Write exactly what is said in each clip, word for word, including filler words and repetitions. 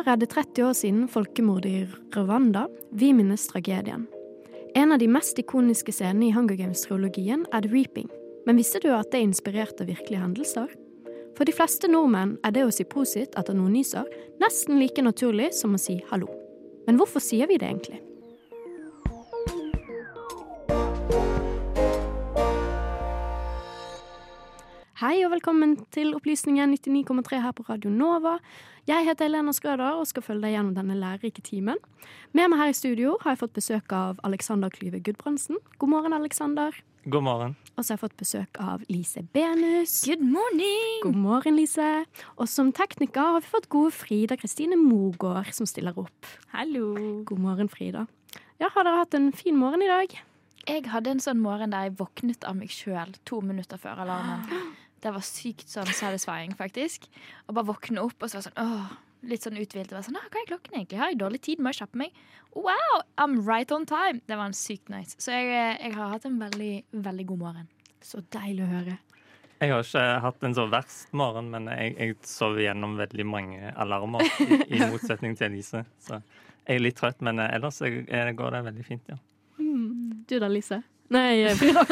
år er det tretti år siden folkemordet i Rwanda. Vi minnes tragedien. En av de mest ikoniske scenene i Hunger Games-trilogien er The Reaping. Men visste du at det er inspirert av virkelige hendelser? For de fleste nordmenn er det å si prosit etter noen nyser nesten like naturlig som å si hallo. Men hvorfor sier vi det egentlig? Hei og velkommen til opplysningen nittini komma tre her på Radio Nova. Jeg heter Helena Skrøder og skal følge deg gjennom denne lærerike timen. Med meg her i studio har jeg fått besøk av Alexander Klyve Gudbrandsen. God morgen, Alexander. God morgen. Og så har jeg fått besøk av Lise Benus. Good morning! God morgen, Lise. Og som tekniker har vi fått gode Frida Kristine Mogård som stiller opp. Hallo! God morgen, Frida. Ja, har dere hatt en fin morgen i dag? Jeg hadde en sånn morgen der jeg våknet av meg selv to minutter før alarmen. Det var sykt sånn satisfying, faktisk. Og bare våkne opp, og så var det sånn, åh, litt sånn utvilt. Og var sånn, ah, hva er klokken egentlig? Har jeg dårlig tid? Må jeg kjappe meg? Wow, I'm right on time! Det var en sykt nice. Så jeg, jeg har hatt en veldig, veldig god morgen. Så deilig å høre. Jeg har ikke hatt en så verst morgen, men jeg, jeg sov gjennom veldig mange alarmer i, i motsetning til Lise. Så jeg er litt trøtt, men ellers jeg, jeg går det veldig fint, ja. Mm. Du da, Lise? Nei, Frida.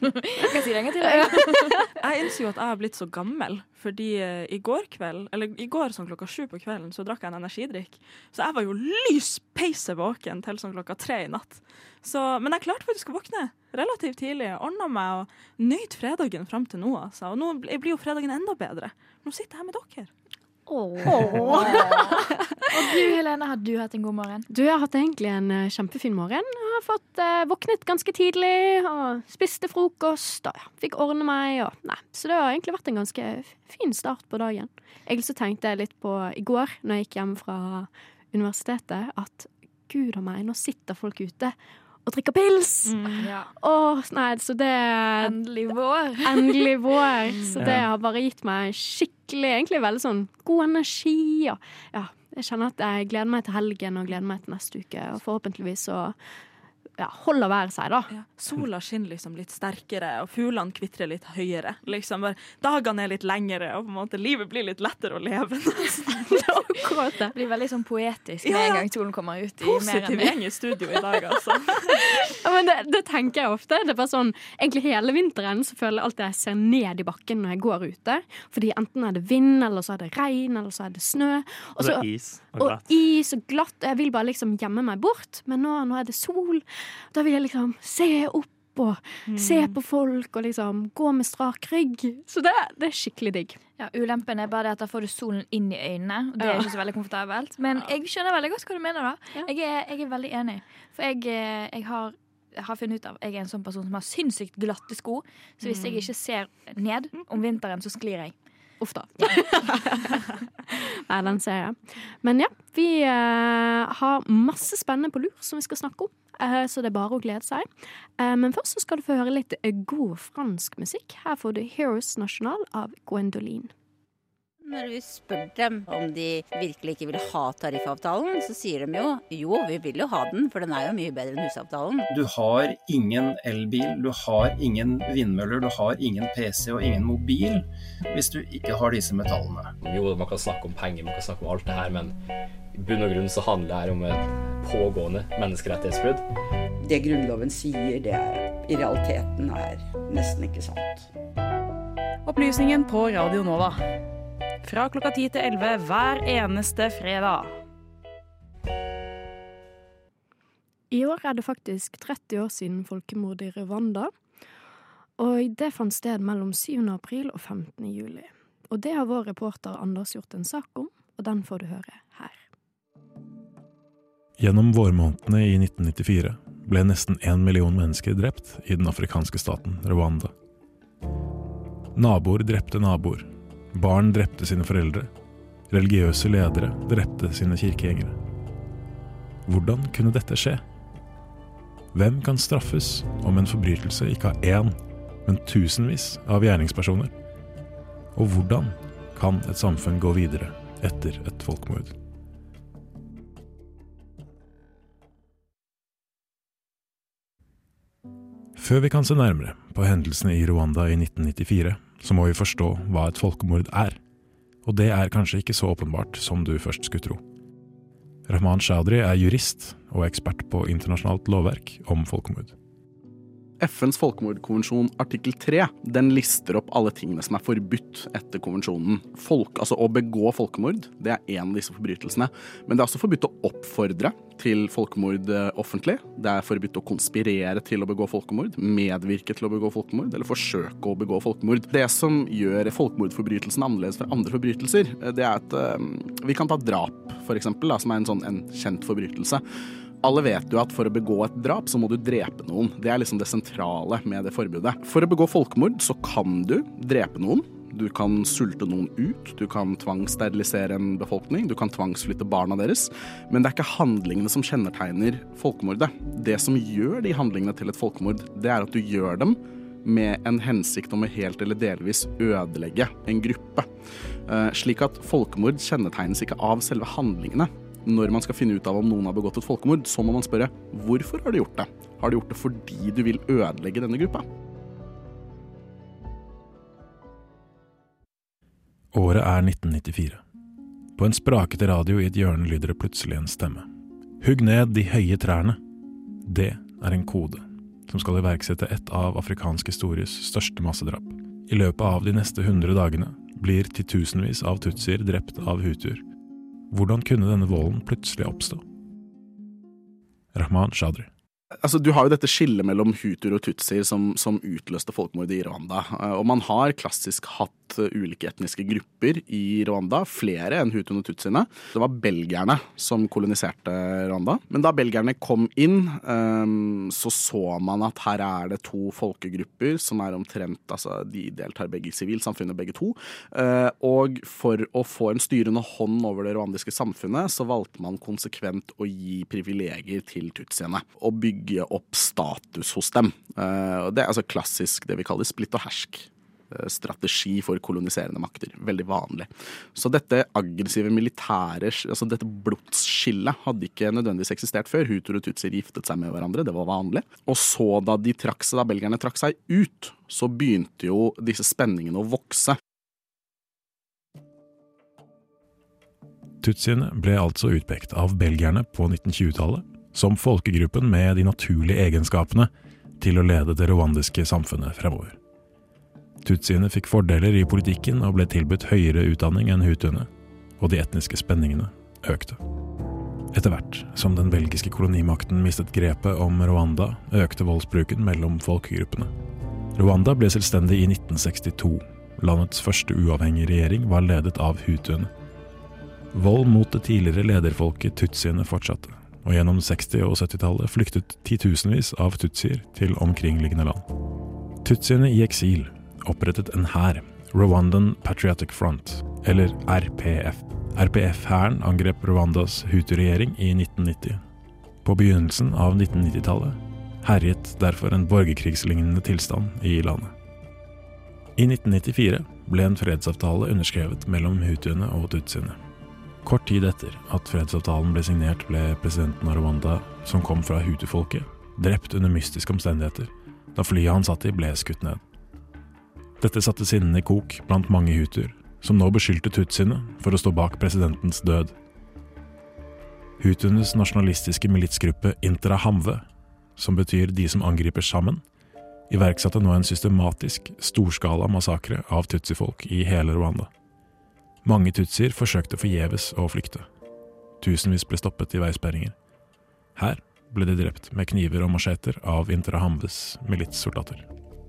Hva sier jeg til deg? Jeg innser jo at jeg har blitt så gammel, fordi uh, i går kveld, eller i går sånn klokka sju på kvelden, så drakk jeg en energidrikk. Så jeg var jo lyspeise våken til sånn klokka tre i natt. Så, men jeg klarte faktisk å våkne relativt tidlig, ordnet meg og nøyd fredagen frem til nå. Altså. Og nå blir jo fredagen enda bedre. Nå sitter jeg med dere. Åh. Åh. Og du, Helene, har du hatt en god morgen? Du, jeg har hatt egentlig en uh, kjempefin morgen. Jeg har fått uh, våknet ganske tidlig, og spiste frokost, og ja, fikk ordne meg, og nei. Så det har egentlig vært en ganske fin start på dagen. Egentlig så tenkte jeg litt på i går, når jeg gikk hjem fra universitetet, at gud og meg, nå sitter folk ute og drikker pils. Mm, ja. Åh, nei, så det... Endelig vår. Endelig vår. Så det har bare gitt meg skikkelig, egentlig veldig sånn god energi. Og, ja, jeg kjenner at jeg gleder meg til helgen og gleder meg til neste uke. Og forhåpentligvis så ja, holder været seg da. Ja. Sola skinner liksom litt sterkere, og fuglene kvitrer litt høyere. Liksom bare, dagene er litt lengre, og på en måte livet blir litt lettere å leve. Det blir veldig sånn poetisk med ja, en gang solen kommer ut. I positiv gjeng i studio i dag, altså. Ja, men det, det tenker jeg ofte. Det er bare sånn, egentlig hele vinteren så føler jeg alltid jeg ser ned i bakken når jeg går ute. Fordi enten er det vind, eller så er det regn, eller så er det snø. Og, så, og is og glatt. Og is og glatt. Jeg vil bare liksom gjemme meg bort. Men nå, nå er det sol. Da vil jeg liksom se opp og mm. se på folk og liksom gå med strak rygg. Så det, det er skikkelig digg. Ja, ulempen er bare det at da får du solen inn i øynene, og det er ja. Ikke så veldig komfortabelt. Men jeg skjønner veldig godt hva du mener da. Ja. Jeg, er, jeg er veldig enig. For jeg, jeg, har, jeg har funnet ut av jeg er en sånn person som har sinnssykt glatte sko, så hvis jeg ikke ser ned om vinteren, så sklir jeg. Uff da. Nei, den ser jeg. Men ja, vi uh, har masse spennende på lur som vi skal snakke om. Uh, så det er bare å glede seg. Uh, men først så skal du få høre litt uh, god fransk musikk. Her får du Heroes National av Gwendoline. Når vi spør dem om de virkelig ikke vil ha tariffavtalen, så sier de jo, jo, vi vil jo ha den, for den er jo mye bedre enn husavtalen. Du har ingen elbil, du har ingen vindmøller, du har ingen P C og ingen mobil, hvis du ikke har disse metallene. Jo, man kan snakke om penger, man kan snakke om alt det her, men i bunn og grunn så handler det her om et pågående menneskerettighetsbrudd. Det Grunnloven sier, det er, i realiteten er nesten ikke sant. Opplysningen på Radio Nova. Fra klokka ti til elleve hver eneste fredag. I år er det faktisk tretti år siden folkemordet i Rwanda, og det fant sted mellom syvende april og femtende juli. Og det har vår reporter Anders gjort en sak om, og den får du høre her. Gjennom vårmånedene i nitten nittifire ble nesten en million mennesker drept i den afrikanske staten Rwanda. Naboer drepte naboer. Barn drepte sine foreldre. Religiøse ledere drepte sine kirkegjengere. Hvordan kunne dette skje? Hvem kan straffes om en forbrytelse ikke har én, men tusenvis av gjerningspersoner? Og hvordan kan et samfunn gå videre etter et folkemord? Før vi kan se nærmere på hendelsene i Rwanda i nitten nittifire, så må vi forstå hva et folkemord er. Og det er kanskje ikke så åpenbart som du først skulle tro. Rahman Chaudhry er jurist og ekspert på internasjonalt lovverk om folkemord. F N's folkemordkonvensjon artikkel tre, den lister opp alle tingene som er forbudt etter konvensjonen. Folk, altså å begå folkemord, det er en av disse forbrytelsene. Men det er også forbudt å oppfordre til folkemord offentlig. Det er forbudt å konspirere til å begå folkemord, medvirke til å begå folkemord, eller forsøke å begå folkemord. Det som gjør folkemordforbrytelsen annerledes fra andre forbrytelser, det er at um, vi kan ta drap, for eksempel, da, som er en sånn en kjent forbrytelse. Alle vet jo at for å begå et drap, så må du drepe noen. Det er liksom det sentrale med det forbudet. For å begå folkemord, så kan du drepe noen. Du kan sulte noen ut, du kan tvangssterilisere en befolkning, du kan tvangsflytte barna deres. Men det er ikke handlingene som kjennetegner folkemordet. Det som gjør de handlingene til et folkemord, det er at du gjør dem med en hensikt om å helt eller delvis ødelegge en gruppe. Uh, slik at folkemord kjennetegnes ikke av selve handlingene. Når man skal finne ut av om noen har begått et folkemord, så må man spørre, hvorfor har de gjort det? Har de gjort det fordi du vil ødelegge denne gruppa? Året er nitten nittifire. På en sprakete radio i et hjørne lyder det plutselig en stemme. Hugg ned de høye trærne. Det er en kode som skal iverksette et av afrikansk histories største massedrap. I løpet av de neste hundre dagene blir titusenvis av tutsier drept av hutuer. Hvordan kunne denne volden plutselig oppstå? Rahman Chaudhry. Altså, du har jo dette skillet mellom hutuer og tutsier som, som utløste folkemordet i Rwanda. Og man har klassisk hatt ulike etniske grupper i Rwanda, flere enn hutuene og tutsiene. Det var belgierne som koloniserte Rwanda. Men da belgierne kom inn, um, så så man at her er det to folkegrupper som er omtrent, altså de deltar begge i sivilsamfunnet, begge to. Uh, og for å få en styrende hånd over det rwandiske samfunnet, så valgte man konsekvent å gi privilegier til tutsiene. Og bygge opp status hos dem. Uh, det er altså klassisk det vi kaller splitt og hersk. Strategi for koloniserende makter. Veldig vanlig. Så dette aggressive militære, altså dette blodsskillet hadde ikke nødvendigvis eksistert før. Hutuer og tutsier giftet seg med hverandre, det var vanlig. Og så da de trakk seg, da belgierne trakk seg ut, så begynte jo disse spenningene å vokse. Tutsiene ble altså utpekt av belgierne på nitten tjue-tallet som folkegruppen med de naturlige egenskapene til å lede det rwandiske samfunnet fremover. Tutsiene fikk fordeler i politikken og ble tilbudt høyere utdanning enn hutuene, og de etniske spenningene økte. Etter hvert som den belgiske kolonimakten mistet grepet om Rwanda, økte voldsbruken mellom folkegruppene. Rwanda ble selvstendig i nitten sekstito. Landets første uavhengige regjering var ledet av hutuene. Vold mot det tidligere lederfolket tutsiene fortsatte, og gjennom seksti- og syttitallet flyktet titusenvis av tutsier til omkringliggende land. Tutsiene i eksil opprettet en hær, Rwandan Patriotic Front, eller R P F. R P F-hæren angrep Rwandas hutu-regjering i nitten nitti. På begynnelsen av nitten nittitallet herjet derfor en borgerkrigslignende tilstand i landet. I nitten nittifire ble en fredsavtale underskrevet mellom hutuene og tutsiene. Kort tid etter at fredsavtalen ble signert, ble presidenten av Rwanda, som kom fra hutufolket, drept under mystiske omstendigheter, da flyet han satt i ble skutt ned. Dette satte sinnene i kok blant mange hutuer, som nå beskyldte tutsiene for å stå bak presidentens død. Hutuenes nasjonalistiske militsgruppe Interahamwe, som betyr de som angriper sammen, iverksatte nå en systematisk, storskala massakre av tutsifolk i hele Rwanda. Mange tutsier forsøkte forgjeves å flykte. Tusenvis ble stoppet i veisperringer. Her ble de drept med kniver og macheter av Interahamwes militssoldater.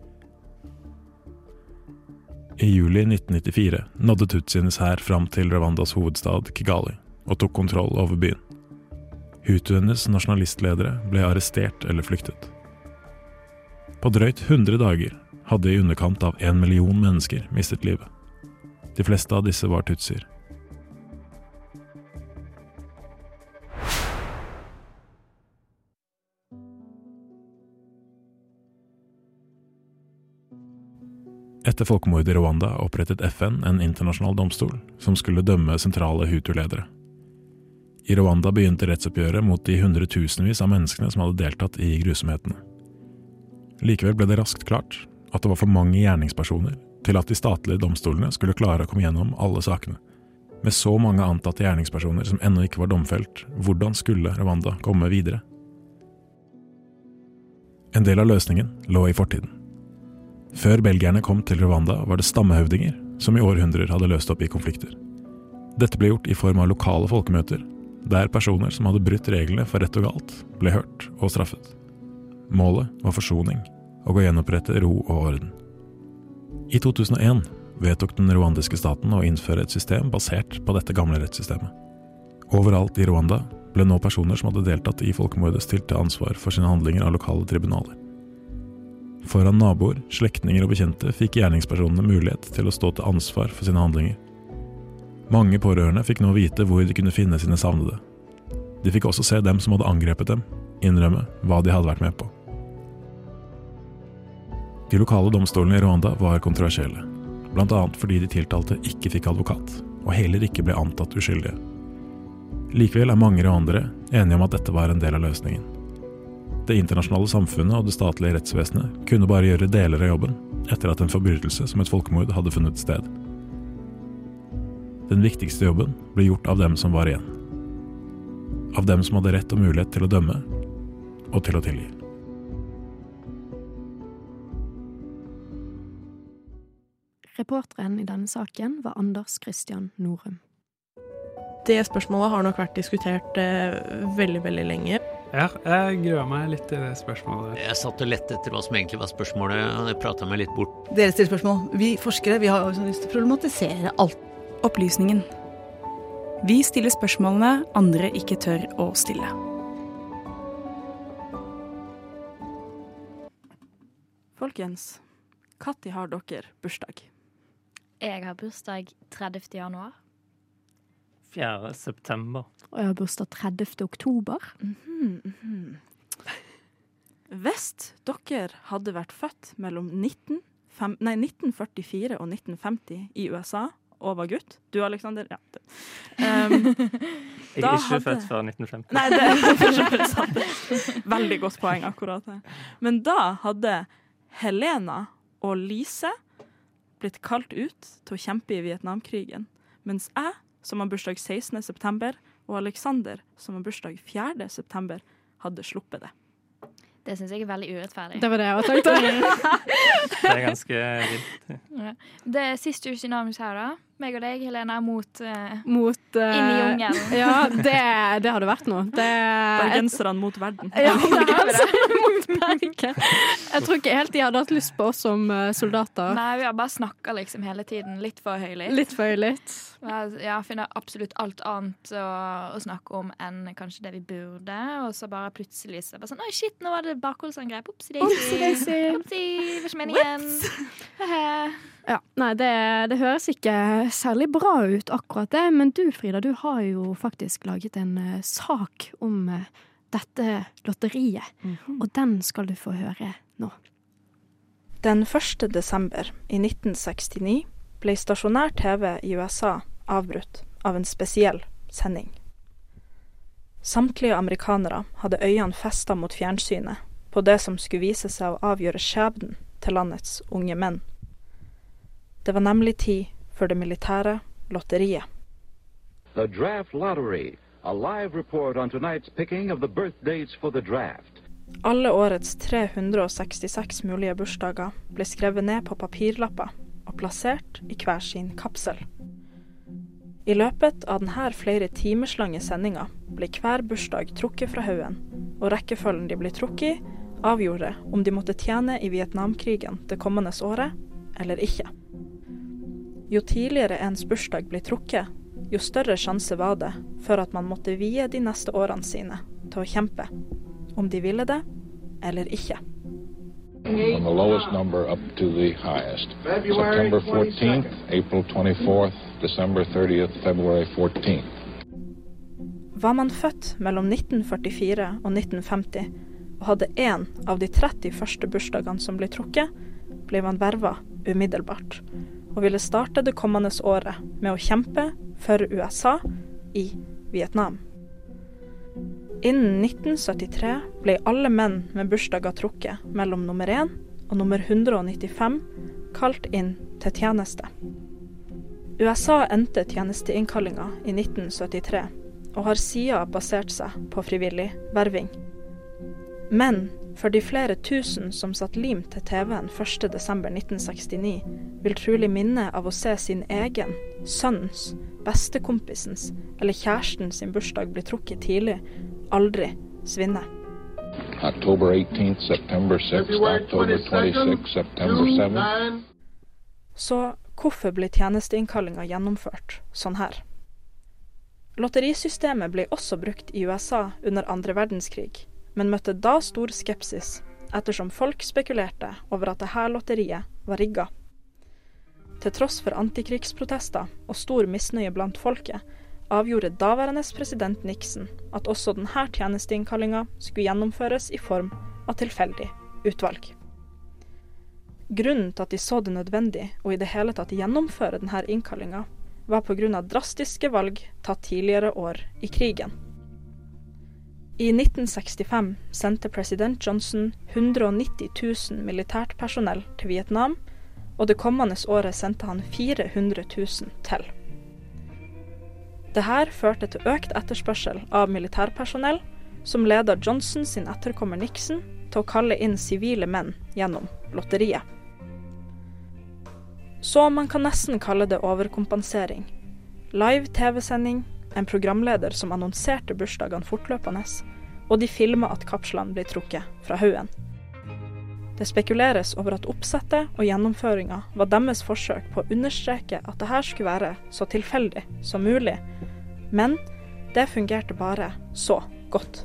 I juli nitten nittifire nådde tutsienes hær fram til Rwandas hovedstad Kigali og tok kontroll over byen. Hutuenes nasjonalistledere ble arrestert eller flyktet. På drøyt hundre dager hadde i underkant av en million mennesker mistet livet. De fleste av disse var tutsier. Etter folkemordet i Rwanda opprettet F N en internasjonal domstol som skulle dømme sentrale hutu-ledere. I Rwanda begynte rettsoppgjøret mot de hundretusenvis av menneskene som hadde deltatt i grusomhetene. Likevel ble det raskt klart at det var for mange gjerningspersoner til at de statlige domstolene skulle klare å komme gjennom alle sakene. Med så mange antatte gjerningspersoner som ennå ikke var domfelt, hvordan skulle Rwanda komme videre? En del av løsningen lå i fortiden. Før belgierne kom til Rwanda var det stammehøvdinger som i århundrer hadde løst opp i konflikter. Dette ble gjort i form av lokale folkemøter, der personer som hadde brutt reglene for rett og galt, ble hørt og straffet. Målet var forsoning og å gjenopprette ro og orden. I to tusen og en vedtok den rwandiske staten å innføre et system basert på dette gamle rettssystemet. Overalt i Rwanda ble nå personer som hadde deltatt i folkemordet stilt til ansvar for sine handlinger av lokale tribunaler. Foran naboer, slektninger og bekjente fikk gjerningspersonene mulighet til å stå til ansvar for sine handlinger. Mange pårørende fikk nå vite hvor de kunne finne sine savnede. De fikk også se dem som hadde angrepet dem, innrømme hva de hadde vært med på. De lokale domstolene i Rwanda var kontroversielle, blant annet fordi de tiltalte ikke fikk advokat, og heller ikke ble antatt uskyldige. Likevel er mange rwandere enige om at dette var en del av løsningen. Det internasjonale samfunnet og det statlige rettsvesenet kunne bare gjøre deler av jobben etter at en forbrytelse som et folkemord hadde funnet sted. Den viktigste jobben ble gjort av dem som var igjen. Av dem som hadde rett og mulighet til å dømme og til å tilgi. Reporteren i denne saken var Anders Christian Norum. Det spørsmålet har nok vært diskutert eh, veldig, veldig lenge. Ja, jeg gruer meg litt til det spørsmålet. Jeg satt og lette etter hva som egentlig var spørsmålet, og jeg pratet meg litt bort. Dere stiller spørsmål. Vi forskere, vi har også lyst til å problematisere alt. Opplysningen. Vi stiller spørsmålene andre ikke tør å stille. Folkens, når har dere bursdag? Jeg har bursdag tredivte januar. fjerde september. Og jeg har bursdag tredivte oktober. Mm-hmm, mm-hmm. Hvis dere hadde vært født mellom nitten, fem, nei, nitten førtifire og nitten femti i U S A, og var gutt, du Alexander, ja. Um, jeg er ikke hadde... født før nitten femti. Nei, det er sant. Veldig godt poeng akkurat her. Men da hadde Helena og Lise blitt kalt ut til å kjempe i Vietnamkrigen, mens jeg, som har bursdag sekstende september, og Alexander, som har bursdag fjerde september, hadde sluppet det. Det synes jeg er veldig urettferdig. Det var det jeg var tenkt. Det er ganske vilt. Ja. Det er sist dynamisk her da. Meg og deg, Helena, mot, uh, mot uh, inn i jungelen. Ja, det, det hadde vært noe. Bergenserne mot verden. Ja, bergenserne mot Bergen. Jeg tror ikke helt de hadde hatt lyst på oss som uh, soldater. Nei, vi har bare snakket liksom hele tiden. Litt for høylytt. Litt for høylytt. Ja, finner absolutt alt annet å, å snakke om enn kanskje det vi burde. Og så bare plutselig så bare sånn, oi shit, nå var det bakholdsangrep. Opsi daisy. Opsi, hva er meningen? Ja, nei, det, det høres ikke særlig bra ut akkurat det, men du, Frida, du har jo faktisk laget en uh, sak om uh, dette lotteriet, mm-hmm. og den skal du få høre nå. Den første desember i nitten sekstini ble stasjonær T V i U S A avbrutt av en spesiell sending. Samtlige amerikanere hadde øynene festet mot fjernsynet på det som skulle vise seg å avgjøre skjebnen til landets unge menn. Det var nemlig tid for det militære lotteriet. The Draft Lottery, a live report on tonight's picking of the birthdays for the draft. Alle årets tre hundre sekstiseks mulige bursdager ble skrevet ned på papirlapper og plassert i hver sin kapsel. I løpet av denne flere timerslange sendinga ble hver bursdag trukket fra haugen, og rekkefølgen de ble trukket i, avgjorde om de måtte tjene i Vietnamkrigen det kommende året, eller ikke. Jo tidligere ens bursdag ble trukket, jo større sjanse var det for at man måtte vie de neste årene sine til å kjempe, om de ville det eller ikke. From the lowest number up to the highest. September fourteenth, April twenty-fourth, December thirtieth, February fourteenth. Var man født mellom nitten førtifire og nitten femti og hadde en av de tretti første bursdagene som ble trukket, ble man vervet umiddelbart, og ville starte det kommende året med å kjempe for U S A i Vietnam. Innen nitten syttitre ble alle menn med bursdager trukket mellom nummer én og nummer hundre nittifem kalt inn til tjeneste. U S A endte tjenesteinnkallinga i nitten syttitre, og har siden basert seg på frivillig verving. Men for de flere tusen som satt lim til T V-en første desember nitten sekstini, vil trolig minne av å se sin egen, sønnens, bestekompisens eller kjæresten sin bursdag bli trukket tidlig, aldri svinne. October eighteenth, September sixth, October twenty-sixth, September seventh. Så hvorfor ble tjenesteinnkallinga gjennomført sånn her? Lotterisystemet ble også brukt i U S A under andre verdenskrig, men møtte da stor skepsis, ettersom folk spekulerte over at dette lotteriet var rigga. Til tross for antikrigsprotester og stor misnøye blant folket, avgjorde daværende president Nixon at også denne tjenesteinnkallinga skulle gjennomføres i form av tilfeldig utvalg. Grunnen til at de så det nødvendig å i det hele tatt gjennomføre denne innkallinga, var på grunn av drastiske valg tatt tidligere år i krigen. I nitten sekstifem sendte president Johnson hundre og nitti tusen militært personell til Vietnam, og det kommende året sendte han fire hundre tusen til. Dette førte til økt etterspørsel av militærpersonell, som ledet Johnson sin etterkommer Nixon til å kalle inn sivile menn gjennom lotteriet. Så man kan nesten kalle det overkompensering. Live T V-sending, en programleder som annonserte bursdagene fortløpende, og de filmet at kapslene ble trukket fra haugen. Det spekuleres over at oppsettet og gjennomføringa var deres forsøk på å understreke at dette skulle være så tilfeldig som mulig, men det fungerte bare så godt.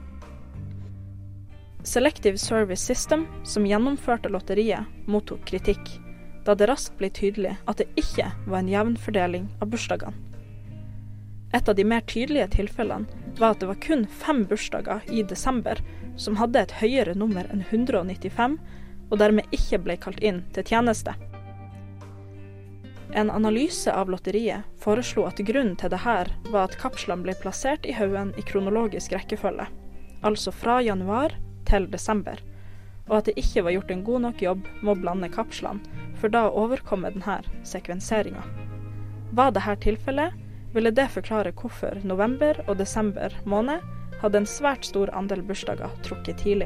Selective Service System, som gjennomførte lotteriet, mottok kritikk, da det raskt ble tydelig at det ikke var en jevn fordeling av bursdagene. Et av de mer tydelige tilfellene var at det var kun fem bursdager i desember som hadde et høyere nummer enn hundre og nittifem, og dermed ikke ble kalt inn til tjeneste. En analyse av lotteriet foreslo at grunnen til det her var at kapslene ble plassert i haugen i kronologisk rekkefølge, altså fra januar til desember, og at det ikke var gjort en god nok jobb med å blande kapslene, for da å overkomme denne sekvenseringen. Var dette tilfellet, ville det forklare hvorfor november og desember måned hadde en svært stor andel bursdager trukket tidlig.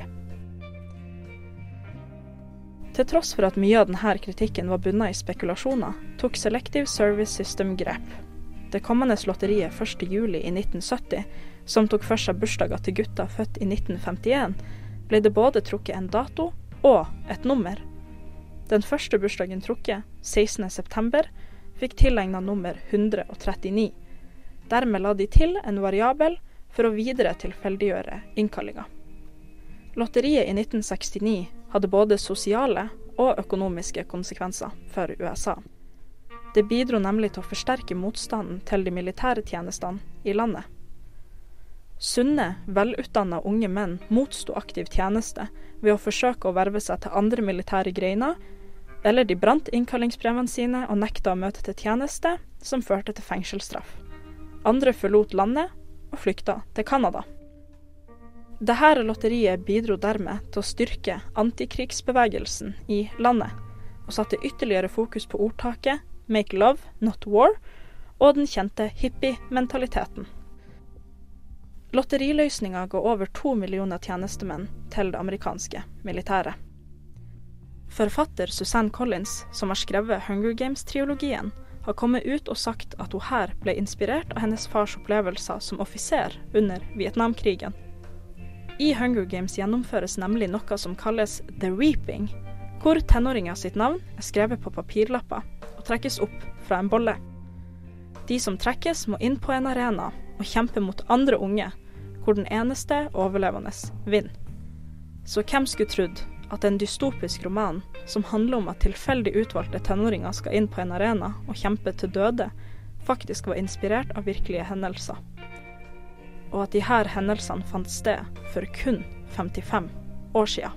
Til tross for at mye av denne kritikken var bunnet i spekulasjoner, tok Selective Service System grep. Det kommende lotteriet første juli i nitten sytti, som tok for seg bursdager til gutter født i nitten femtien, ble det både trukket en dato og et nummer. Den første bursdagen trukket, sekstende september, fikk tilegnet nummer hundre og trettini. Dermed la de til en variabel for å videre tilfeldiggjøre innkallinga. Lotteriet i nitten sekstini hadde både sosiale og økonomiske konsekvenser for U S A. Det bidro nemlig til å forsterke motstanden til de militære tjenestene i landet. Sunne, velutdannede unge menn motsto aktiv tjeneste ved å forsøke å verve seg til andre militære greiner, eller de brant innkallingsbrevene sine og nekta å møte til tjeneste, som førte til fengselsstraff. Andre forlot landet og flykta til Kanada. Dette lotteriet bidro dermed til å styrke antikrigsbevegelsen i landet, og satte ytterligere fokus på ordtaket «Make love, not war», og den kjente hippie-mentaliteten. Lotteriløsninga ga over to millioner tjenestemenn til det amerikanske militæret. Forfatter Suzanne Collins, som har skrevet Hunger Games-triologien, har kommet ut og sagt at hun her ble inspirert av hennes fars opplevelser som offiser under Vietnamkrigen. I Hunger Games gjennomføres nemlig noe som kalles The Reaping, hvor tenåringer sitt navn er skrevet på papirlapper og trekkes opp fra en bolle. De som trekkes må inn på en arena og kjempe mot andre unge, hvor den eneste overlevende vinner. Så hvem skulle trodd at en dystopisk roman som handler om at tilfeldig utvalgte tenåringer skal inn på en arena og kjempe til døde, faktisk var inspirert av virkelige hendelser. Og at de her hendelsene fant sted for kun femtifem år siden.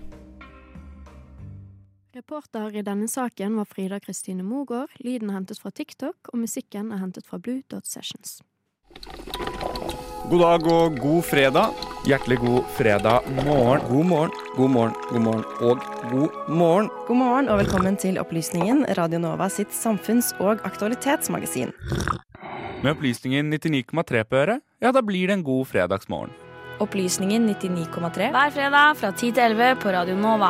Reporter i denne saken var Frida Kristine Mogård, lyden er hentet fra TikTok, og musikken er hentet fra Blue Dot Sessions. God dag og god fredag. Hjertelig god fredag morgen. God morgen, god morgen, god morgen og god morgen. God morgen og velkommen til Opplysningen, Radio Nova sitt samfunns- og aktualitetsmagasin. Med Opplysningen nittini komma tre på øret, ja da blir det en god fredagsmorgen. Opplysningen nittini komma tre hver fredag fra ti til elleve på Radio Nova.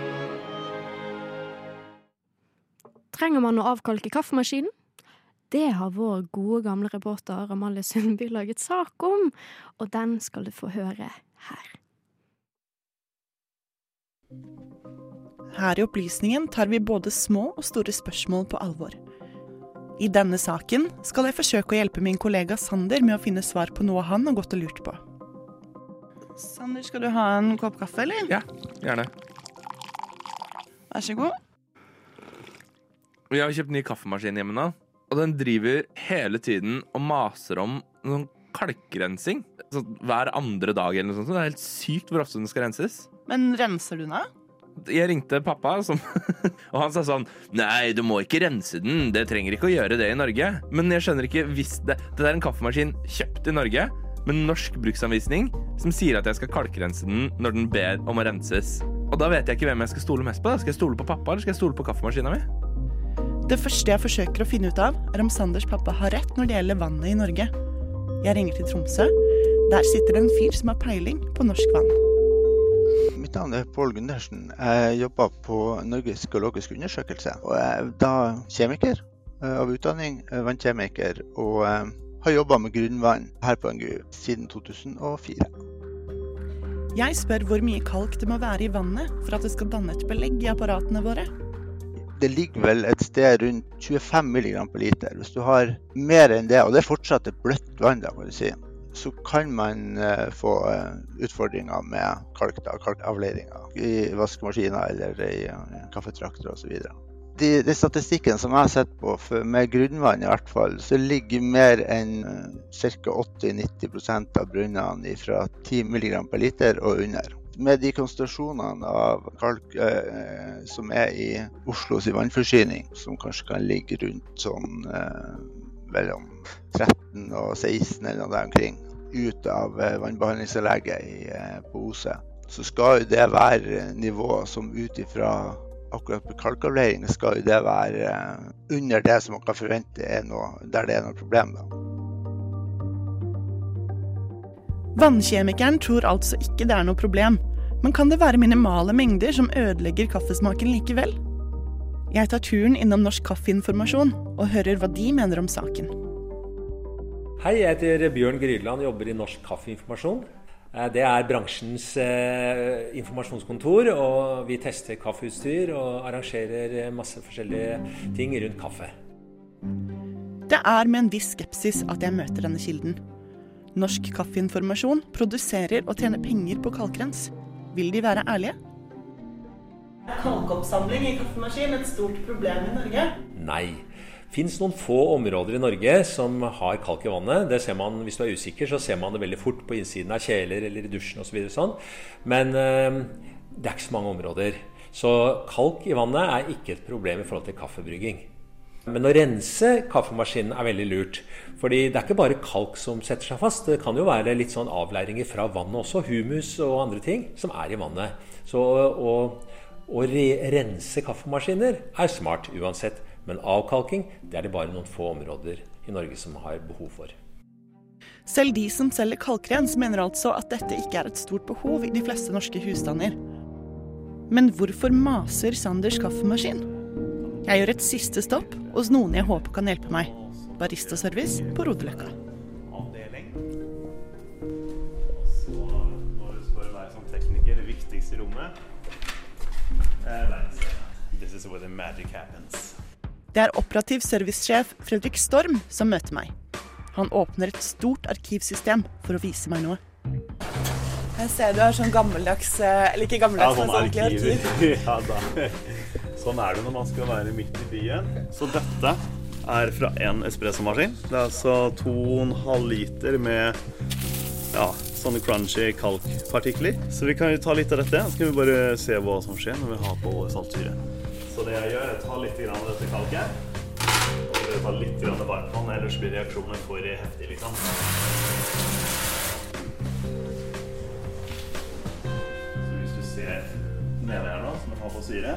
Trenger man å avkalke kaffemaskinen? Det har vår gode gamle reporter Amalie Sundby laget sak om, og den skal du få høre her. Her i Opplysningen tar vi både små og store spørsmål på alvor. I denne saken skal jeg forsøke å hjelpe min kollega Sander med å finne svar på noe han har gått og lurt på. Sander, skal du ha en kopp kaffe, eller? Ja, gjerne. Vær så god. Jeg har kjøpt ny kaffemaskin hjemme nå. Og den driver hele tiden og maser om noen kalkrensing. Så hver andre dag eller noe sånt. Det er helt sykt hvor ofte den skal renses. Men renser du den da? Jeg ringte pappa, som, og han sa sånn, nei, du må ikke rense den. Det trenger ikke å gjøre det i Norge. Men jeg skjønner ikke, hvis det, det er en kaffemaskin kjøpt i Norge, med norsk bruksanvisning, som sier at jeg skal kalkrense den når den ber om å renses. Og da vet jeg ikke hvem jeg skal stole mest på. Da. Skal jeg stole på pappa, eller skal jeg stole på kaffemaskinen min? Det første jeg forsøker å finne ut av, er om Sanders pappa har rett når det gjelder vannet i Norge. Jeg ringer til Tromsø. Der sitter det en fyr som har peiling på norsk vann. Mitt navn er Pål Gundersen. Jeg jobber på Norges geologiske undersøkelse. Og jeg er da kjemiker av utdanning, vannkjemiker, og har jobbet med grunnvann her på N G U siden to tusen og fire. Jeg spør hvor mye kalk det må være i vannet for at det skal danne et belegg i apparatene våre. Det ligger vel et sted rundt tjuefem milligram per liter. Hvis du har mer enn det, og det er fortsatt et bløtt vann, da, må du si, så kan man uh, få uh, utfordringer med kalk, da, kalkavleiringer i vaskemaskiner eller i uh, kaffetrakter og så videre. De, de statistikken som jeg har sett på, for med grunnvann i hvert fall, så ligger mer enn uh, ca. åtti til nitti prosent av brønnene fra ti milligram per liter og under. Med de konsentrasjonene av kalk eh, som er i Oslos vannforsyning, som kanskje kan ligge rundt sånn eh, mellom tretten og seksten eller noe der omkring, ut av eh, vannbehandlingsanlegget i, eh, på Ose, så skal jo det være nivå som ut ifra akkurat på kalkavleiring, skal jo det være eh, under det som man kan forvente er noe, der det er noe problem da. Vannkjemikeren tror altså ikke det er noe problem, men kan det være minimale mengder som ødelegger kaffesmaken likevel? Jeg tar turen innom Norsk Kaffeinformasjon og hører hva de mener om saken. Hei, jeg heter Bjørn Grydland, jobber i Norsk Kaffeinformasjon. Det er bransjens eh, informasjonskontor, og vi tester kaffeutstyr og arrangerer masse forskjellige ting rundt kaffe. Det er med en viss skepsis at jeg møter denne kilden. Norsk Kaffeinformasjon produserer og tjener penger på kalkrens. Vil de være ærlige? Er kalkoppsamling i kaffemaskin et stort problem i Norge? Nei. Finnes noen få områder i Norge som har kalk i vannet. Det ser man, hvis du er usikker, så ser man det veldig fort på innsiden av kjeler eller i dusjen og så videre sånn. Men øh, det er ikke så mange områder. Så kalk i vannet er ikke et problem i forhold til kaffebrygging. Men å rense kaffemaskinen er veldig lurt, fordi det er ikke bare kalk som setter seg fast. Det kan jo være litt sånn avleiringer fra vannet også, humus og andre ting som er i vannet. Så å, å re rense kaffemaskiner er smart uansett, men avkalking, det er det bare noen få områder i Norge som har behov for. Selv de som selger kalkrens mener altså at dette ikke er et stort behov i de fleste norske husstander. Men hvorfor maser Sanders kaffemaskin? Jeg gjør et siste stopp hos noen jeg håper kan hjelpe meg. Baristaservice på Rodeløkka. Avdeling. Og så når du spør meg som tekniker, det viktigste rommet er This is where the magic happens. Det er operativ servicesjef Fredrik Storm som møter meg. Han åpner et stort arkivsystem for å vise meg noe. Jeg ser du har sånn gammeldags, eller ikke gammeldags, ja, men sånn arkiv. Ja, da. Sånn er det når man skal være midt i byen. Så dette er fra en espressomaskin. Det er altså to og en halv liter med ja, sånne crunchy kalkpartikler. Så vi kan jo ta litt av dette, så kan vi bare se hva som skjer når vi har på saltsyre. Så det jeg gjør, jeg tar litt grann av dette kalket. Og jeg tar litt grann av varmvann, ellers blir reaksjonen for heftig, liksom. se nede her nå, som har på syre.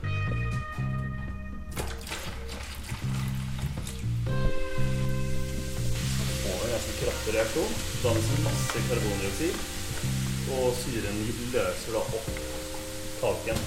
Over en ganske kraftig reaksjon, dannes masse karbondioksid, og syren løser da opp kalken.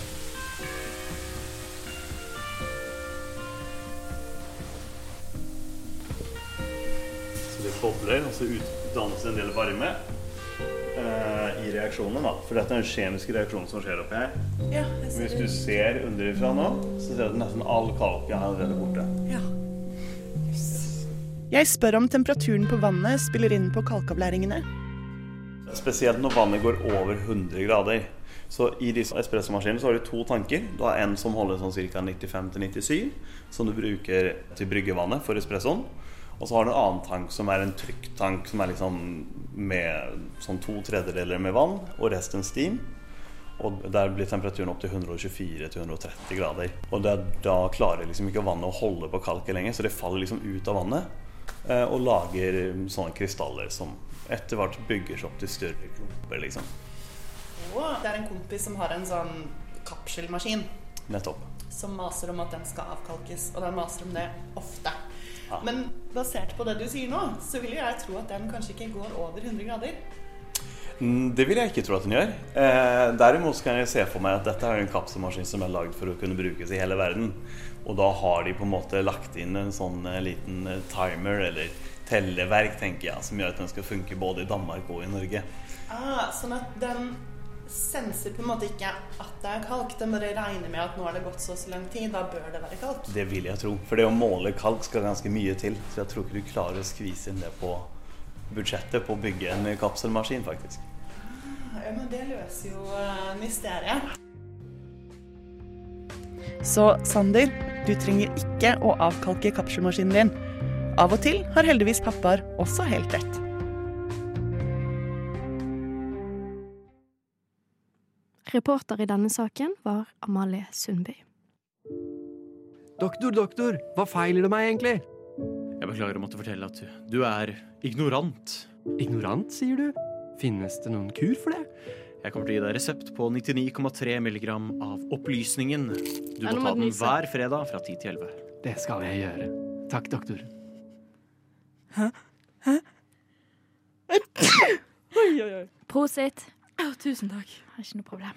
Så det bobler, og så dannes en del varme eh, i reaksjonen da. For dette er en kjemisk reaksjon som skjer oppi her. Ja, hvis du ser underifra nå, så ser du at nesten all kalken er allerede borte. Ja. Yes. Jeg spør om temperaturen på vannet spiller inn på kalkavlæringene. Spesielt når vannet går over hundre grader. Så i disse espressomaskinene så har du to tanker. Du har en som holder sånn ca. nittifem til nittisju, som du bruker til bryggevannet for espressoen. Og så har du en annen tank som er en trykktank, som er liksom med sånn to tredjedeler med vann, og resten steam. Og der blir temperaturen opp til hundre tjuefire til hundre tretti grader. Og der, da klarer liksom ikke vannet å holde på kalken lenger, så det faller liksom ut av vannet eh, og lager sånne krystaller som etter hvert bygger seg opp til større klumper, liksom. Og det er en kompis som har en sånn kapselmaskin. Nettopp. Som maser om at den skal avkalkes, og den maser om det ofte. Ja. Men basert på det du sier nå, så vil jeg tro at den kanskje ikke går over hundre grader. Det vil jeg ikke tro at den gjør. Eh, derimot kan jeg se for meg at dette er en kapselmaskin som er laget for å kunne brukes i hele verden. Og da har de på en måte lagt inn en sånn liten timer eller telleverk, tenker jeg, som gjør at den skal funke både i Danmark og i Norge. Ah, sånn at den senser på en måte ikke at det er kalk, den bare regner med at nå har det gått så så lang tid, da bør det være kalk. Det vil jeg tro, for det å måle kalk skal ganske mye til, så jeg tror ikke du klarer å skvise inn det på budsjettet på å bygge en kapselmaskin, faktisk. Ja, men det løser jo uh, mysteriet. Så Sander, du trenger ikke å avkalke kapselmaskinen din. Av og til har heldigvis pappaer også helt rett. Reporter i denne saken var Amalie Sundby. Doktor, doktor, hva feiler det meg egentlig? Jeg beklager å måtte fortelle at du er ignorant. Ignorant, sier du? Finnes det noen kur for det? Jeg kommer til å gi deg resept på nittini komma tre milligram av opplysningen. Du må ta den hver fredag fra ti til elleve. Det skal jeg gjøre. Takk, doktor. Hæ? Hæ? Oi, oi, oi. Prosit. Oh, tusen takk. Har ikke noe problem.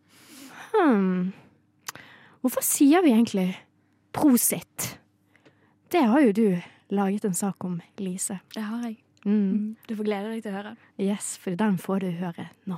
Hmm. Hvorfor sier vi egentlig prosit? Det har jo du laget en sak om, Lise. Det har jeg. Mm. Du får glede deg til å høre. Yes, for den får du høre nå.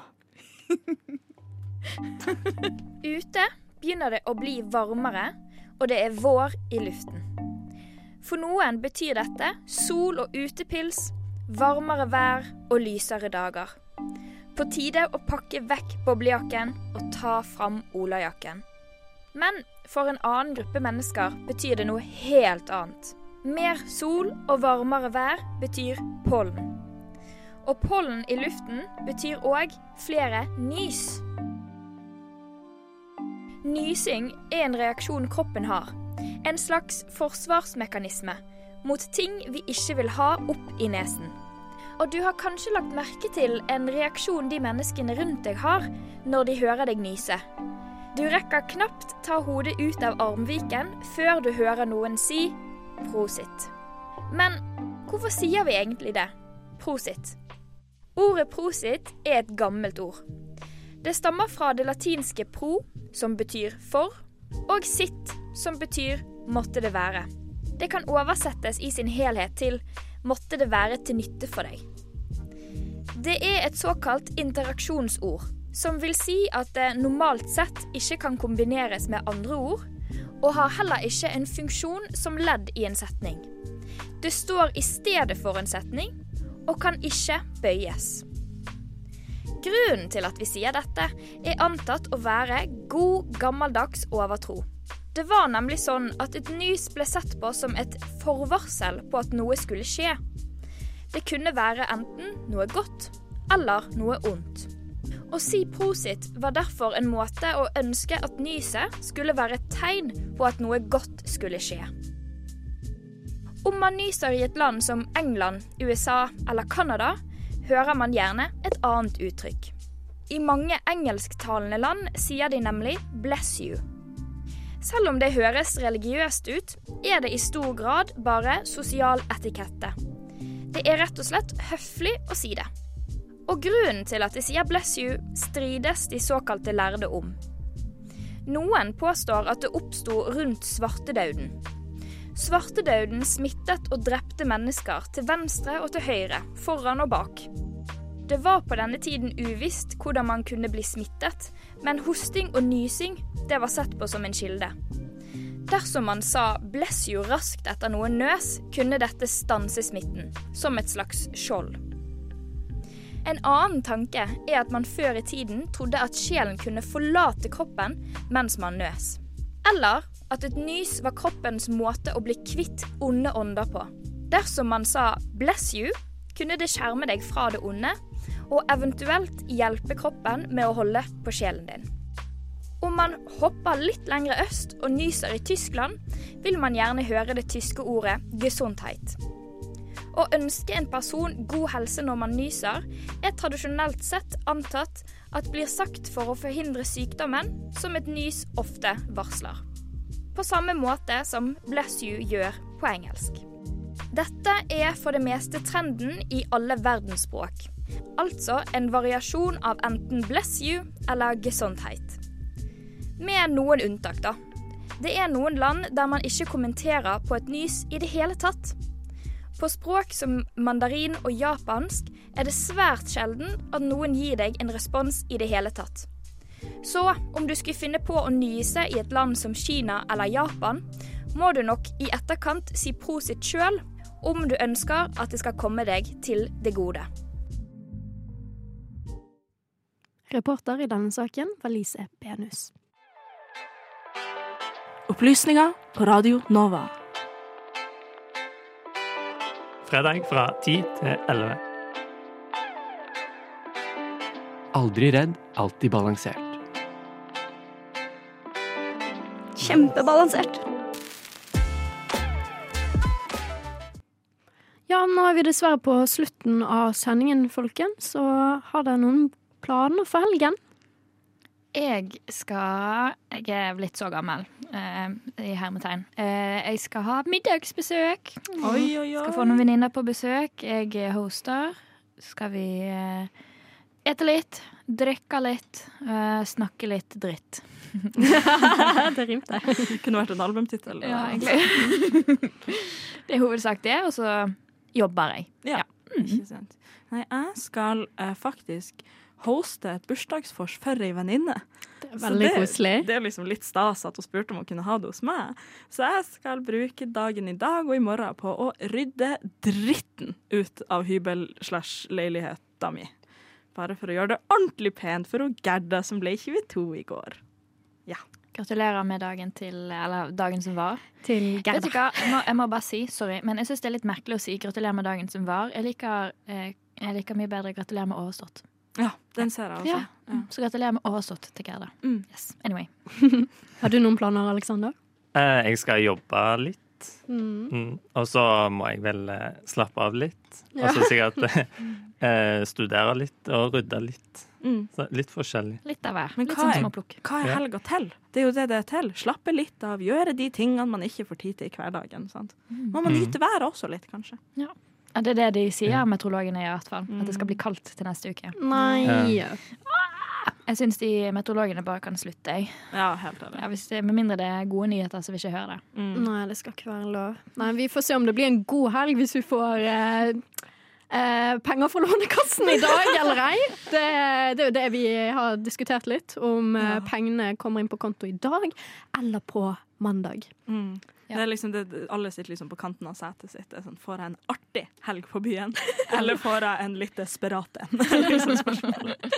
Ute begynner det å bli varmere, og det er vår i luften. For noen betyr dette sol og utepils, varmere vær og lysere dager. På tide å pakke vekk boblejakken og ta fram olajakken. Men for en annen gruppe mennesker betyr det noe helt annet. Mer sol og varmere vær betyr pollen. Og pollen i luften betyr også flere nys. Nysing er en reaksjon kroppen har. En slags forsvarsmekanisme mot ting vi ikke vil ha opp i nesen. Og du har kanskje lagt merke til en reaksjon de menneskene rundt deg har når de hører deg nyse. Du rekker knapt ta hodet ut av armviken før du hører noen si prosit. Men hvorfor sier vi egentlig det? Prosit. Ordet prosit er et gammelt ord. Det stammer fra det latinske pro, som betyr for, og sit, som betyr måtte det være. Det kan oversettes i sin helhet til måtte det være til nytte for deg. Det er et såkalt interaksjonsord, som vil si at det normalt sett ikke kan kombineres med andre ord, og har heller ikke en funksjon som ledd i en setning. Det står i stedet for en setning, og kan ikke bøyes. Grunnen til at vi sier dette er antatt å være god gammeldags overtro. Det var nemlig sånn at et nys ble sett på som et forvarsel på at noe skulle skje. Det kunne være enten noe godt eller noe ondt. Å si prosit var derfor en måte å ønske at nyset skulle være et tegn på at noe godt skulle skje. Om man nyser i et land som England, U S A eller Kanada, hører man gjerne et annet uttrykk. I mange engelsktalende land sier de nemlig bless you. Selv om det høres religiøst ut, er det i stor grad bare sosial etikette. Det er rett og slett høflig å si det. Og grunnen til at de sier bless you, strides de såkalte lærde om. Noen påstår at det oppstod rundt svartedauden. Svartedauden smittet og drepte mennesker til venstre og til høyre, foran og bak. Det var på denne tiden uvisst hvordan man kunne bli smittet, men hosting og nysing, det var sett på som en kilde. Dersom man sa bless you raskt etter noen nøs, kunne dette stanse smitten, som et slags skjold. En annen tanke er at man før i tiden trodde at sjelen kunne forlate kroppen mens man nøs. Eller at et nys var kroppens måte å bli kvitt onde ånder på. Dersom man sa bless you, kunne det skjerme deg fra det onde, og eventuelt hjelpe kroppen med å holde på sjelen din. Om man hopper litt lengre øst og nyser i Tyskland, vil man gjerne høre det tyske ordet Gesundheit. Å ønske en person god helse når man nyser, er tradisjonelt sett antatt at blir sagt for å forhindre sykdommen som et nys ofte varsler. På samme måte som bless you gjør på engelsk. Dette er for det meste trenden i alle verdensspråk. Altså en variasjon av enten bless you eller Gesundheit. Med noen unntak da. Det er noen land der man ikke kommenterer på et nys i det hele tatt. På språk som mandarin og japansk er det svært sjelden at noen gir deg en respons i det hele tatt. Så om du skulle finne på å nyse i et land som Kina eller Japan, må du nok i etterkant si prosit selv om du ønsker at det skal komme deg til det gode. Reporter i denne saken var Lise Benus. Opplysninger på Radio Nova. Fredag fra ti til elleve. Aldri redd, alltid balansert. Kjempebalansert. Ja, nå er vi dessverre på slutten av sendingen, folkens. Så har dere noen planer for helgen? Jeg skal Jeg er blitt så gammel eh, i hermetegn. Eh, jeg skal ha middagsbesøk. Oi, oi, oi. Skal få noen venninner på besøk. Jeg er hoster. Skal vi eh, ete litt, drikke litt, eh, snakke litt dritt. Det rimte. Det kunne vært en albumtitel. Ja, egentlig. Det er hovedsak det, og så jobber jeg. Ja, ja. Mm. Ikke sant. Nei, jeg skal eh, faktisk hoste et bursdagsfors for ei venninne. Det er veldig koselig. Det er liksom litt stas at hun spurte om hun kunne ha det hos meg. Så jeg skal bruke dagen i dag og i morgen på å rydde dritten ut av hybel-slash-leiligheta mi. Bare for å gjøre det ordentlig pent for hun Gerda som ble tjueto i går. Ja. Gratulerer med dagen til, eller dagen som var. Til Gerda. Vet du hva, jeg må, jeg må bare si, sorry, men jeg synes det er litt merkelig å si gratulerer med dagen som var. Jeg liker, eh, jeg liker mye bedre gratulerer med overstått. Ja, den ser jeg også. Ja. Ja. Så gratulerer med overstått til Gerda. Mm. Yes, anyway. Har du noen planer, Alexander? Eh, jeg skal jobbe litt. Mm. Mm. Og så må jeg vel eh, slappe av litt. Ja. Og så sikkert eh, studere litt og rydde litt. Mm. Så litt forskjellig. Litt av hver. Men litt hva sånn er, småplukk. hva er helga til? Det er jo det det er til. Slappe litt av, gjøre de tingene man ikke får tid til i hverdagen. Sant? Må man nyte været også litt, kanskje. Ja. Ja, det er det de sier, meteorologene i hvert fall. At det skal bli kaldt til neste uke. Nei. Ja. Jeg synes de meteorologene bare kan slutte, jeg. Ja, helt ærlig. Ja, hvis det, med mindre det er gode nyheter, så vil jeg ikke høre det. Mm. Nei, det skal ikke være lov. Nei, vi får se om det blir en god helg hvis vi får eh, eh, penger fra Lånekassen i dag, eller ei. Det, det er jo det vi har diskutert litt, om eh, Ja. pengene kommer inn på konto i dag, eller på mandag. Mm. Det er liksom det, alle sitter liksom på kanten av setet sitt. Det er sånn, får jeg en artig helg på byen, eller får jeg en litt desperat en? liksom spørsmålet.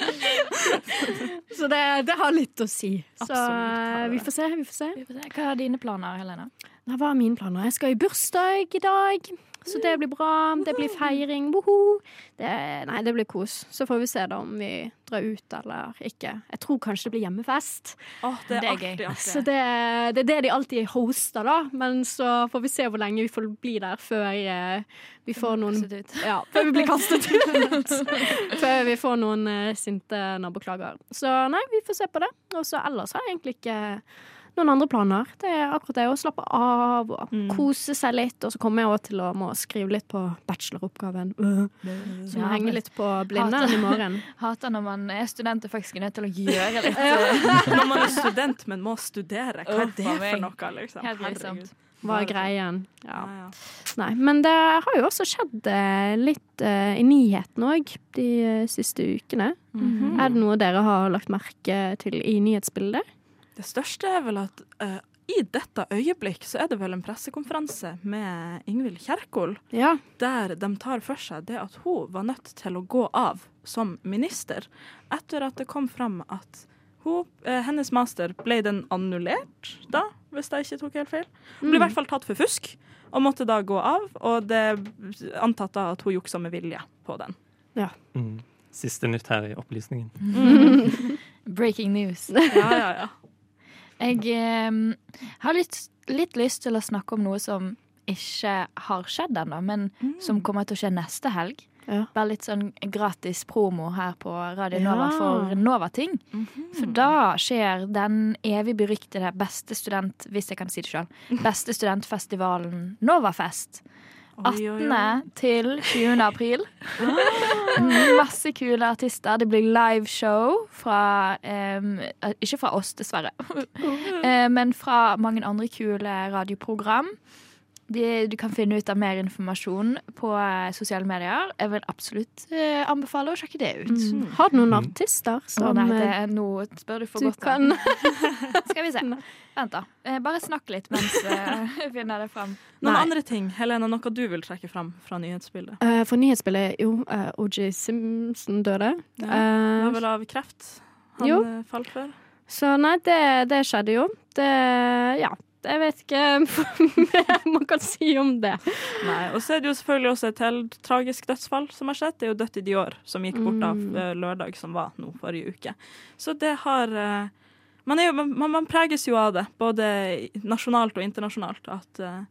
Så det, det har litt å si. Så Absolutt, vi får se, vi får se. Hva er dine planer, Helena? Hva er mine planer? Jeg skal i bursdag i dag. Så det blir bra. Det blir feiring. Woho! Det, nei, det blir kos. Så får vi se da om vi drar ut eller ikke. Jeg tror kanskje det blir hjemmefest. Åh, det er, det er artig, gøy. artig. Så det, det er det de alltid hoster da. Men så får vi se hvor lenge vi får bli der før eh, vi får noen... Ja, før vi blir kastet ut. Før vi får noen eh, sinte naboklager. Så nei, vi får se på det. Og så ellers har jeg egentlig ikke... noen andre planer. Det er akkurat det å slappe av og mm. kose seg litt, og så kommer jeg også til å må skrive litt på bacheloroppgaven. Uh. Så må ja, henge litt på blinderen i morgen. Hater når man er student og faktisk er nødt til å gjøre litt. Når man er student, men må studere. Hva er det for noe, liksom? Helt grusomt. Hva er greien? Ja. Ja, ja. Nei, men det har jo også skjedd uh, litt uh, i nyheten også de uh, siste ukene. Mm-hmm. Er det noe dere har lagt merke til i nyhetsbildet? Det største er vel at uh, i dette øyeblikk så er det vel en pressekonferanse med Ingvild Kjerkol, ja. Der de tar for seg det at hun var nødt til å gå av som minister, etter at det kom fram at hun, uh, hennes master ble den annullert da, hvis jeg ikke tok helt feil. Hun ble i hvert fall tatt for fusk, og måtte da gå av, og det antatt da at hun juksa med vilje på den. Ja. Mm. Siste nytt her i opplysningen. Mm. Breaking news. Ja, ja, ja. Jeg eh, har litt, litt lyst til å snakke om noe som ikke har skjedd ennå, men mm. som kommer til å skje neste helg. Ja. Bare litt sånn gratis promo her på Radio Nova ja. For Nova-ting. Mm-hmm. For da skjer den evig beryktede beste student, hvis jeg kan si det selv, beste studentfestivalen Novafest. attende til tjuende april. Masse kule artister. Det blir liveshow fra um, ikke fra oss, dessverre. uh, men fra mange andre kule radioprogram. De, du kan finne ut av mer informasjon på uh, sosiale medier. Jeg vil absolutt uh, anbefale å sjekke det ut. Mm. Har du noen artister som oh, nei, det er noe spør du for du godt kan Skal vi se. Vent da. Eh, bare snakk litt mens uh, jeg finner det frem. Noen Nei. andre ting, Helena, noe du vil trekke frem fra nyhetsbildet? Uh, for nyhetsbildet, jo, uh, O J Simpson døde. Ja, uh, var vel av kreft han jo. falt før. Så nei, det, det skjedde jo. Det, ja, jeg vet ikke hva man kan si om det. Nei, og så er det jo selvfølgelig også et helt tragisk dødsfall som har skjedd. Det er jo dødt i Dior, som gikk bort av uh, lørdag, som var nå forrige uke. Så det har... Uh, Man, er jo, man, man preges jo av det, både nasjonalt og internasjonalt, at uh,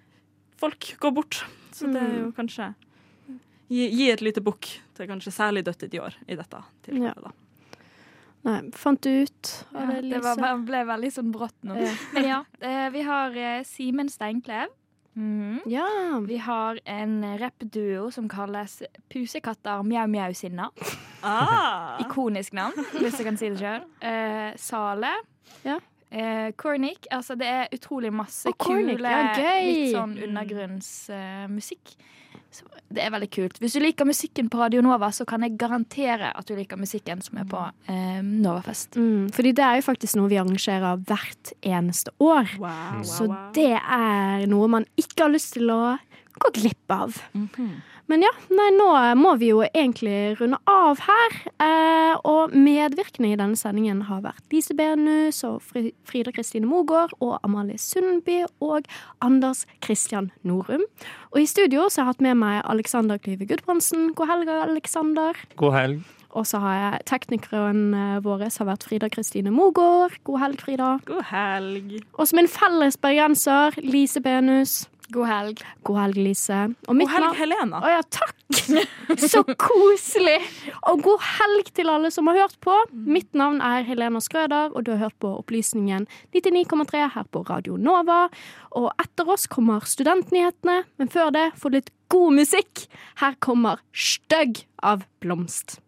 folk går bort. Så det er jo kanskje gi, gi et lite bukk til kanskje særlig dødt i år i dette tilfellet. Ja. Nei, fant du ut av det, Lise? Ja, det var, ble veldig sånn brått nå. Ja. Men ja, eh, vi har eh, Simen Steinklev. Mm. Ja. Vi har en rappduo som kalles Pusekatter Mjau Mjau Sinna. Ah. Ikonisk navn, hvis jeg kan si det selv. Eh, Sale. Ja. Eh, Cornic. Altså, det er utrolig masse oh, kule, ja, litt sånn undergrunnsmusikk. Eh, Så det er veldig kult. Hvis du liker musikken på Radio Nova, så kan jeg garantere at du liker musikken som er på eh, Novafest. Mm, fordi det er jo faktisk noe vi arrangerer hvert eneste år. Wow, så wow, wow. det er noe man ikke har lyst til å gå glipp av. Mm-hmm. Men ja, nei, nå må vi jo egentlig runde av her. Eh, og medvirkende i denne sendingen har vært Lise Benus og Frida Kristine Mogård og Amalie Sundby og Anders Christian Norum. Og i studio så har jeg hatt med meg Alexander Klyve Gudbrandsen. God helg, Alexander. God helg. Og så har jeg teknikeren vår har vært Frida Kristine Mogård. God helg, Frida. God helg. Og som en felles bergenser, Lise Benus. God helg. God helg, Lise. Og god helg, Helena. Å ja, takk! Så koselig! Og god helg til alle som har hørt på. Mitt navn er Helena Skrøder, og du har hørt på Opplysningen nittini komma tre her på Radio Nova. Og etter oss kommer Studentnyhetene, men før det får du litt god musikk. Her kommer Støgg av Blomst.